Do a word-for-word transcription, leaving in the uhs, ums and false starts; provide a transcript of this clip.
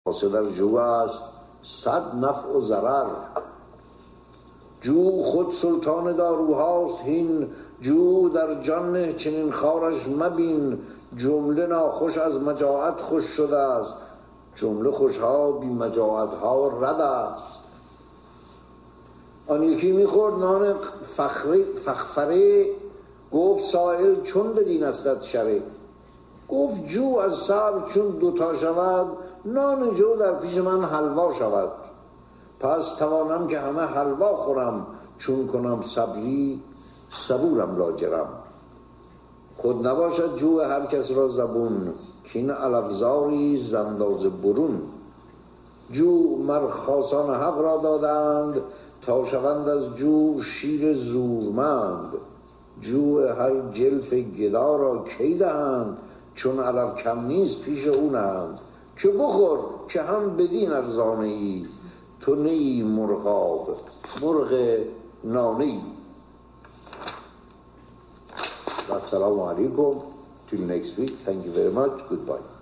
خلاصه در جو است صد نفع و ضرر. جو خود سلطان داروهاست هین، جو در جان نه چنین خارش مبین. جمله ناخوش از مجاعت خوش شده است، جمله خوشها بی مجاعت ها رد است. آن یکی میخورد نان فخفره، گفت سائل چون بدین استت شره. گفت جو از صبر چون دوتا شود، نان جو در پیش من حلوا شود. پس توانم که همه حلوا خورم، چون کنم صبری صبورم لاجرم. خود نباشد جو هر کس را زبون، کین علفزاری زنداز برون. جو مر خاصان حق را دادند، تا شوند از جو شیر زورمند. جو هر جلف گدا را کی دهند، چون علف کم نیست پیش اونند. که بخور که هم بدین ارزانه ای، تو نی مرغاب مرغ نانه ای. Assalamu alaikum. Till next week. Thank you very much. Goodbye.